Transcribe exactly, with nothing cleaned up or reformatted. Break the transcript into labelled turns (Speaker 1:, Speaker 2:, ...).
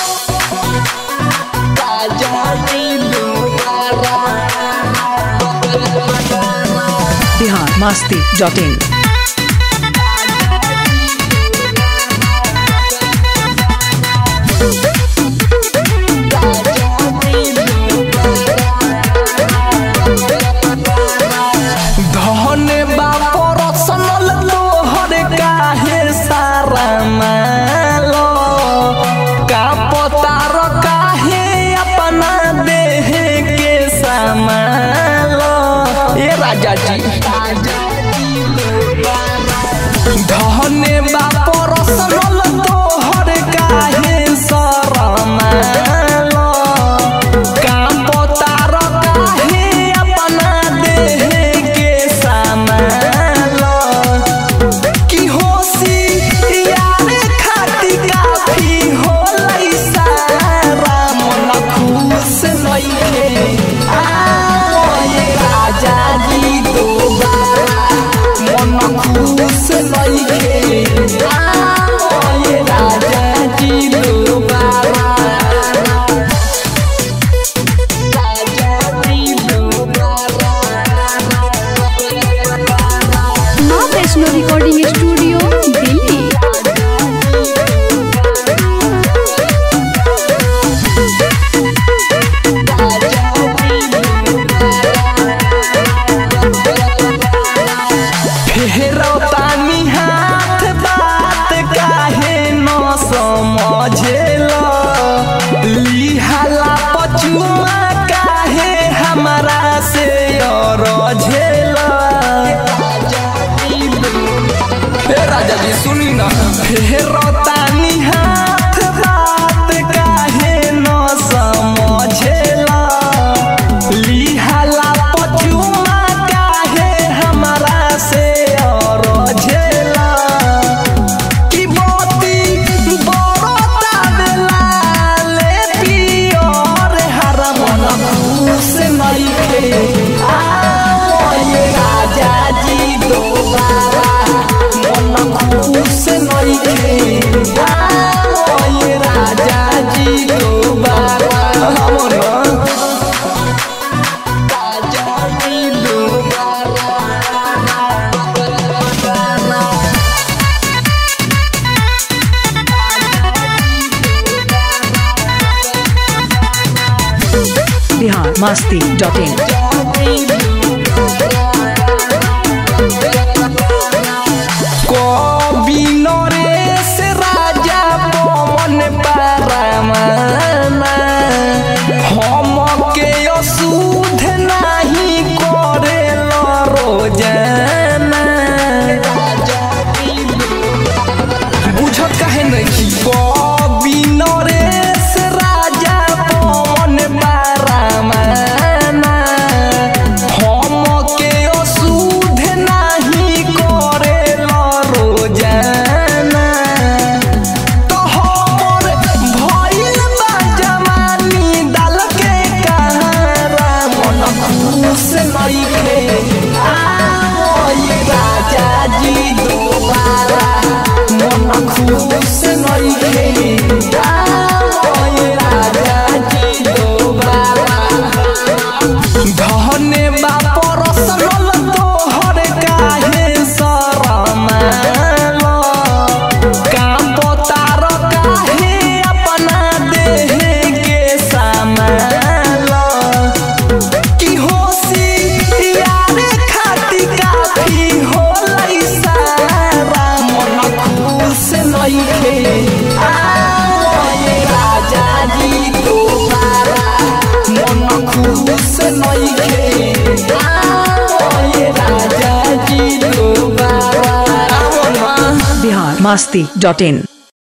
Speaker 1: Bihar Masti dot इन।
Speaker 2: धने बापर सनल तोहर काहे शरमालो कांपतार काहे अपना देह के समालो की होसी यार खाती काफी होलै सारा मन खुश नइखे आए राजा जी दोबारा मन खुश नइखे आए राजा जी दोबारा राजा जी दोबारा।
Speaker 3: माँ वैष्णो रिकॉर्डिंग स्टूडियो दिल्ली।
Speaker 2: समझेला लिहाला पचुमा काहे हमरा से रझेला हे राजा जी सुनी ना फेरतानी हाथ बात काहे न समझेला लिहाला पचुमा काहे हमरा से रझेला की मोती राजा जी दोबारा मन खुश नइखे राजा जी दोबारा राजा जी दोबारा।
Speaker 1: Bihar Masti dot in.
Speaker 2: कवि नरेश राजा पवन परमाना हमके अशुद्ध नहीं करेला रोजाना बुझत काहे नहीं कवि नरेश राजा पवन परमाना हमके अशुद्ध नहीं करेला रोजाना तो हमर भइल बा जवानी डाल के कहारा मन खुश नइखे आए राजा जी दोबारा मन खुश नइखे आए राजा जी दोबारा। धने बापर सनल तोहर काहे शरमालो कांपतार काहे अपना देह के समालो की होसी यार खाती काफी होलै सारा मन खुश नइखे आए राजा जी दोबारा मन खुश नइखे आए राजा जी दोबारा।
Speaker 1: बिहार मस्ती डॉट इन।